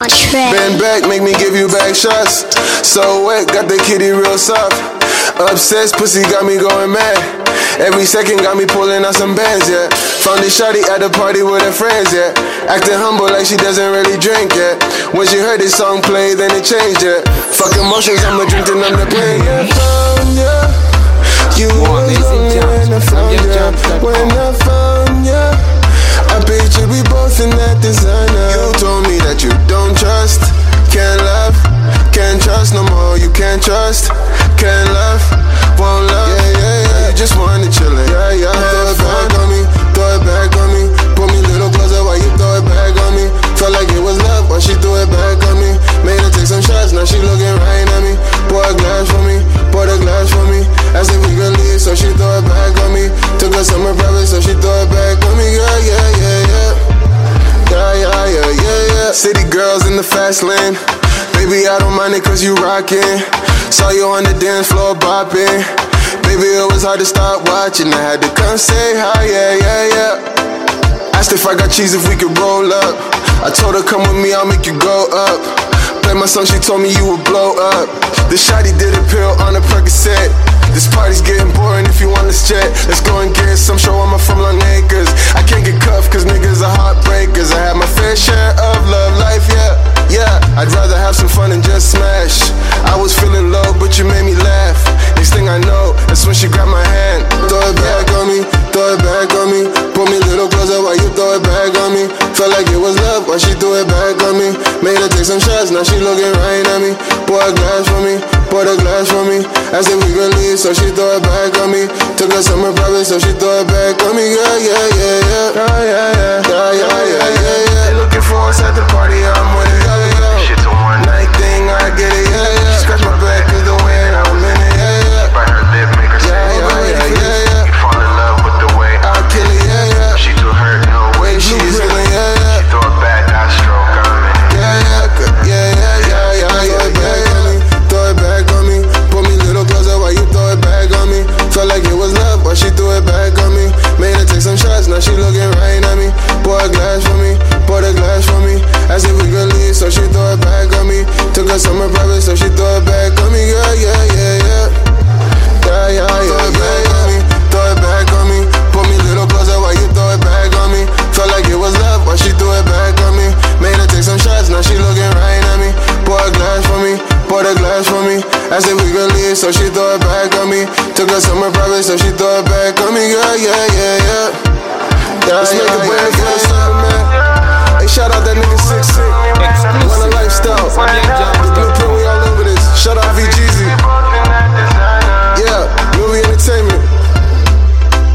Bend back, make me give you back shots. So wet, got the kitty real soft. Obsessed, pussy got me going mad. Every second got me pulling out some bands, yeah. Found this shawty at the party with her friends, yeah. Acting humble like she doesn't really drink, yeah. When she heard this song play, then it changed, yeah. Fuck emotions, I'ma drink till I'm the pain, yeah. Found ya, you was lonely when I found ya. When I found ya, I pictured we both in that designer. You told me that you don't trust, can't love, can't trust no more. You can't trust, can't love, won't love. Yeah, yeah, yeah. You just wanna chillin'. Yeah, yeah. Throw it back on me, throw it back on me. Pull me a little closer while you throw it back on me. Felt like it was love when she threw it back on me. Made her take some shots, now she looking right at me. Pour a glass for me, pour the glass for me. Asked if we could leave, so she throw it back on me. Took her somewhere private, so she throw it back on me. Yeah, yeah, yeah, yeah. Yeah, yeah, yeah, yeah, yeah. City girls in the fast lane. Baby, I don't mind it cause you rockin'. Saw you on the dance floor bopping. Baby, it was hard to stop watching. I had to come say hi, yeah, yeah, yeah. Asked if I got cheese, if we could roll up. I told her, come with me, I'll make you go up. Play my song, she told me you would blow up. The shawty did a pill on a Percocet. This party's getting boring if you want to chat. Let's go and get some show, I'm from Long Acres. I can't get cuffed cause niggas are heartbreakers. I had my fair share of love life, yeah, yeah. I'd rather have some fun and just smash. I was feeling low, but you made me laugh. Next thing I know, that's when she grabbed my hand. Throw it back on me, throw it back on me. Pull me a little closer while you throw it back on me. Felt like it was love while she threw it back on me. Made her take some shots, now she looking right at me. Pour a glass for me, pour the glass for me. Asked if we could leave, so she throw it back on me. Took her somewhere private, so she throw it back on me. Yeah, yeah, yeah, yeah. Yeah, yeah, yeah. Yeah, yeah, yeah, yeah, yeah. They looking for us at the party, I'm with it. Yeah, yeah. Shit's a one night thing, I get it. Yeah, yeah. She scratch my back cause the way I'm in it. Yeah, yeah. Bite her lip, make her say, yeah, yeah, yeah, yeah. You fall in love with the way I kill it. Yeah, yeah. She too hurt, no way she is feeling. Yeah, yeah. She throw it back, I stroke, I'm in it. Yeah, yeah, yeah, yeah, yeah, yeah, yeah, yeah. Throw it back on me, pull me a little closer while you throw it back on me. Felt like it was love, but she threw it back on me. Made her take some shots, now she looking right at me. Pour a glass for me, pour the glass for me. Asked if we could leave, so she throw it back on me. Took her somewhere private, so she throw it back on me. Yeah, yeah, yeah, yeah. Yeah, yeah, yeah, yeah, yeah. Throw it back on me, pull me a little closer while you throw it back on me. Felt like it was love, but she threw it back on me. Made her take some shots, now she looking right at me. Pour a glass for me, pour the glass for me. Asked if we could leave, so she throw it back on me. Took her somewhere private, so she throw it back on me. Yeah, yeah, yeah, yeah. Let's make a brand new